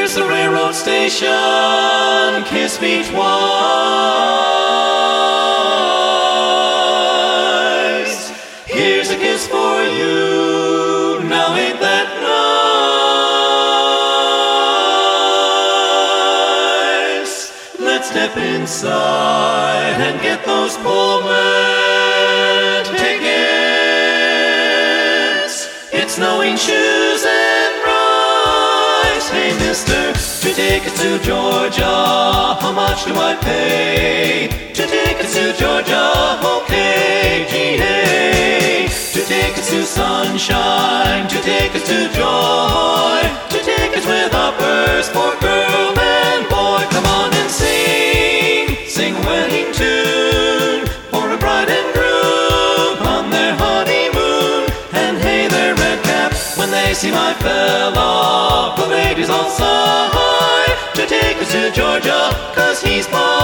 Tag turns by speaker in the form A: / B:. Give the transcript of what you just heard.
A: Here's the railroad station, kiss me twice. Here's a kiss for you, now ain't that nice? Let's step inside and get those Pullman tickets. It's snowing shoes and rice. Hey mister, 2 tickets to Georgia, how much do I pay? 2 tickets to Georgia, okay, G-A. 2 tickets to sunshine, 2 tickets to joy, 2 tickets with uppers for girl and boy. Come on and sing a wedding tune for a bride and groom on their honeymoon. And hey there, Redcap, when they see my fella, the ladies all sigh. 2 tickets to Georgia, 'cause he's mine.